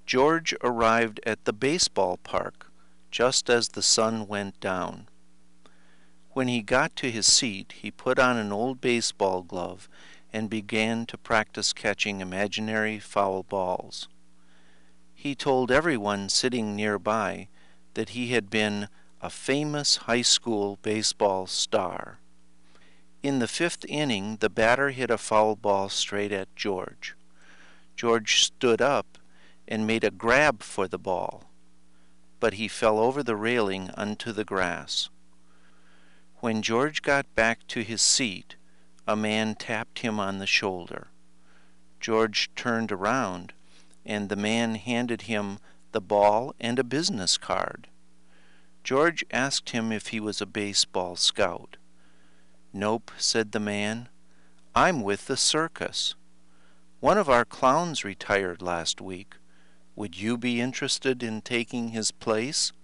George arrived at the baseball park just as the sun went down. When he got to his seat, he put on an old baseball glove and began to practice catching imaginary foul balls. He told everyone sitting nearby that he had been a famous high school baseball star. In the fifth inning, the batter hit a foul ball straight at George. George stood up and made a grab for the ball, but he fell over the railing onto the grass. When George got back to his seat, a man tapped him on the shoulder. George turned around, and the man handed him the ball and a business card. George asked him if he was a baseball scout. "Nope," said the man. "I'm with the circus. One of our clowns retired last week. Would you be interested in taking his place?"